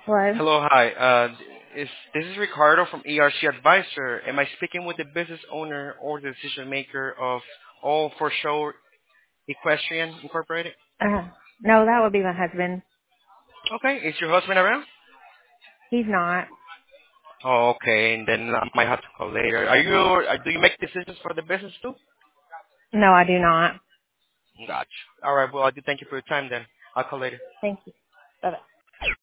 Hello? Hello, hi. This is Ricardo from ERC Advisor. Am I speaking with the business owner or the decision maker of All for Show Equestrian Incorporated? No, that would be my husband. Okay, is your husband around? He's not. Oh, okay, and then I might have to call later. Do you make decisions for the business too? No, I do not. Gotcha. All right, well, I do thank you for your time then. I'll call later. Thank you. Bye-bye.